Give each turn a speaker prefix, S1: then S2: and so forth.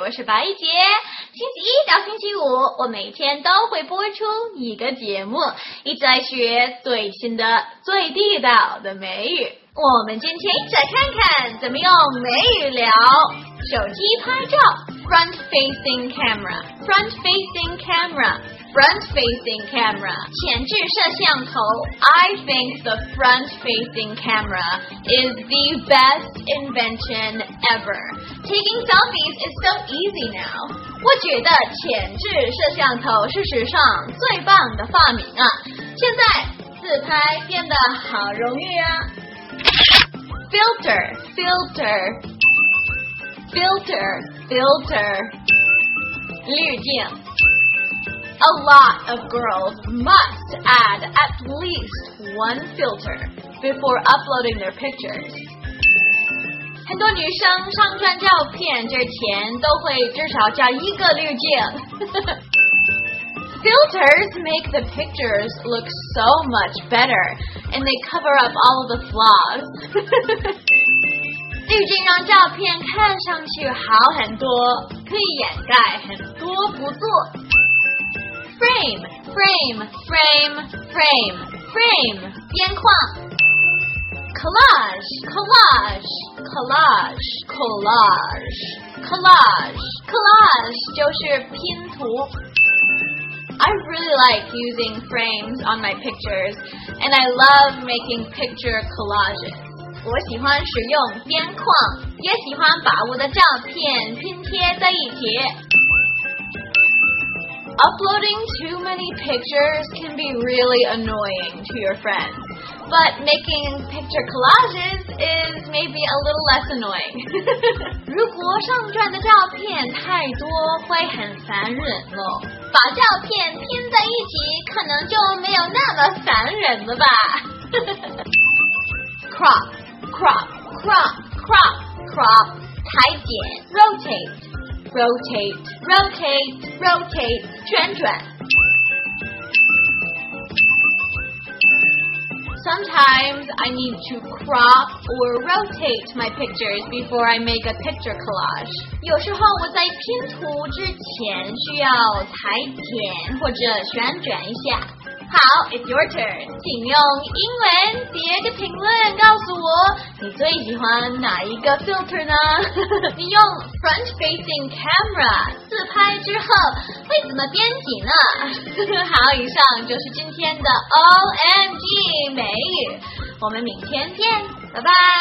S1: 我是白一杰。星期一到星期五，我每天都会播出一个节目，一直在学最新的、最地道的美语。我们今天一起来看看怎么用美语聊手机拍照 front facing camera front facing camera front facing camera 前置摄像头 I think the front facing camera is the best invention ever. Taking selfies is so easy now. 我觉得前置摄像头是史上最棒的发明啊！现在自拍变得好容易啊！ Filter, filter, filter, filter 滤镜 A lot of girls must add at least one filter before uploading their pictures. 很多女生上传照片之前都会至少加一个滤镜。Filters make the pictures look so much better, and they cover up all the flaws. 滤镜让照片看上去好很多，可以掩盖很多不做。Frame, frame, frame, frame, frame 边框。Collage, collage, collage, collage, collage, collage 就是拼图。I really like using frames on my pictures, and I love making picture collages. 我喜欢使用边框，也喜欢把我的照片拼贴在一起。Uploading too many pictures can be really annoying to your friends, but making picture collages is maybe a little less annoying. 如果上传的照片太多，会很烦人哦。把照片拼在一起，可能就没有那么烦人了吧。Crop, crop, crop, crop, crop 裁剪 rotate, rotate, rotate, rotate 旋转。Sometimes I need to crop or rotate my pictures before I make a picture collage. 有时候我在拼图之前需要裁剪或者旋转一下。好 it's your turn. 请用英文写个评论告诉我你最喜欢哪一个 filter 呢？你用 front facing camera 自拍之后会怎么编辑呢？好，以上就是今天的 OMG 美语，我们明天见，拜拜。